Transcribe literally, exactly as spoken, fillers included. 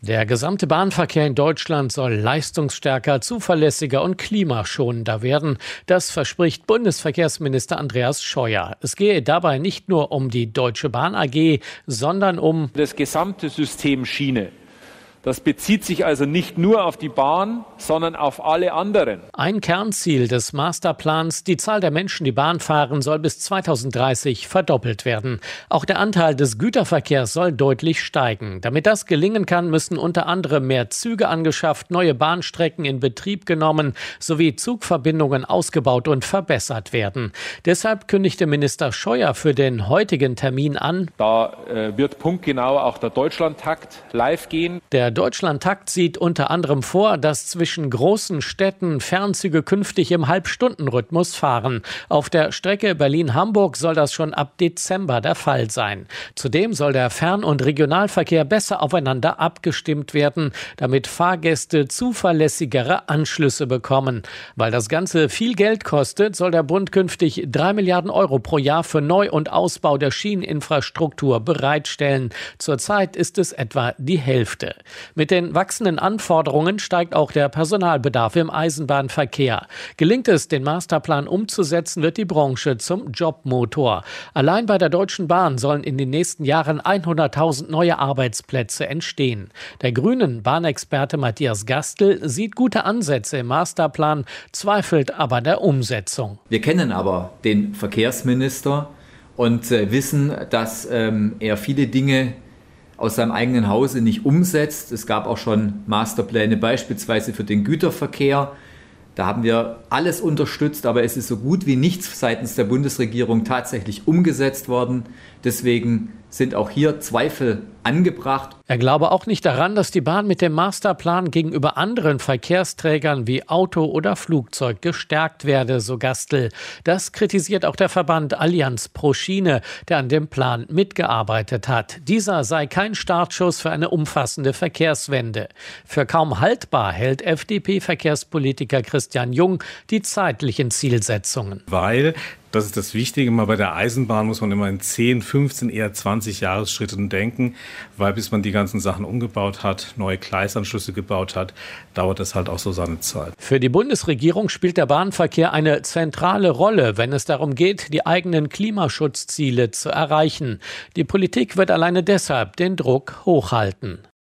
Der gesamte Bahnverkehr in Deutschland soll leistungsstärker, zuverlässiger und klimaschonender werden. Das verspricht Bundesverkehrsminister Andreas Scheuer. Es gehe dabei nicht nur um die Deutsche Bahn A G, sondern um das gesamte System Schiene. Das bezieht sich also nicht nur auf die Bahn, sondern auf alle anderen. Ein Kernziel des Masterplans: Die Zahl der Menschen, die Bahn fahren, soll bis zweitausenddreißig verdoppelt werden. Auch der Anteil des Güterverkehrs soll deutlich steigen. Damit das gelingen kann, müssen unter anderem mehr Züge angeschafft, neue Bahnstrecken in Betrieb genommen sowie Zugverbindungen ausgebaut und verbessert werden. Deshalb kündigte Minister Scheuer für den heutigen Termin an: Da äh, wird punktgenau auch der Deutschlandtakt live gehen. Der Deutschlandtakt sieht unter anderem vor, dass zwischen großen Städten Fernzüge künftig im Halbstundenrhythmus fahren. Auf der Strecke Berlin-Hamburg soll das schon ab Dezember der Fall sein. Zudem soll der Fern- und Regionalverkehr besser aufeinander abgestimmt werden, damit Fahrgäste zuverlässigere Anschlüsse bekommen. Weil das Ganze viel Geld kostet, soll der Bund künftig drei Milliarden Euro pro Jahr für Neu- und Ausbau der Schieneninfrastruktur bereitstellen. Zurzeit ist es etwa die Hälfte. Mit den wachsenden Anforderungen steigt auch der Personalbedarf im Eisenbahnverkehr. Gelingt es, den Masterplan umzusetzen, wird die Branche zum Jobmotor. Allein bei der Deutschen Bahn sollen in den nächsten Jahren hunderttausend neue Arbeitsplätze entstehen. Der grünen Bahnexperte Matthias Gastl sieht gute Ansätze im Masterplan, zweifelt aber an der Umsetzung. Wir kennen aber den Verkehrsminister und äh, wissen, dass ähm, er viele Dinge aus seinem eigenen Hause nicht umsetzt. Es gab auch schon Masterpläne beispielsweise für den Güterverkehr. Da haben wir alles unterstützt, aber es ist so gut wie nichts seitens der Bundesregierung tatsächlich umgesetzt worden. Deswegen sind auch hier Zweifel angebracht. Er glaube auch nicht daran, dass die Bahn mit dem Masterplan gegenüber anderen Verkehrsträgern wie Auto oder Flugzeug gestärkt werde, so Gastl. Das kritisiert auch der Verband Allianz pro Schiene, der an dem Plan mitgearbeitet hat. Dieser sei kein Startschuss für eine umfassende Verkehrswende. Für kaum haltbar hält F D P-Verkehrspolitiker Christian Jung die zeitlichen Zielsetzungen. Weil das ist das Wichtige. Mal bei der Eisenbahn muss man immer in zehn, fünfzehn, eher zwanzig Jahresschritten denken, weil bis man die ganzen Sachen umgebaut hat, neue Gleisanschlüsse gebaut hat, dauert das halt auch so seine Zeit. Für die Bundesregierung spielt der Bahnverkehr eine zentrale Rolle, wenn es darum geht, die eigenen Klimaschutzziele zu erreichen. Die Politik wird alleine deshalb den Druck hochhalten.